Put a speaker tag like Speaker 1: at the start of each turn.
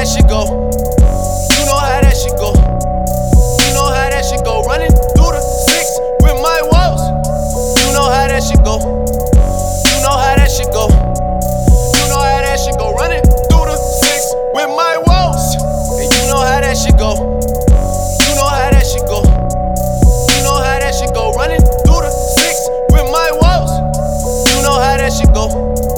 Speaker 1: that shit go. You know how that shit go. You know how that shit go. Running through the six with my walls. You know how that shit go. You know how that shit go. You know how that shit go. Running through the six with my walls. And you know how that shit go. You know how that shit go. You know how that shit go. Running through the six with my walls. You know how that shit go.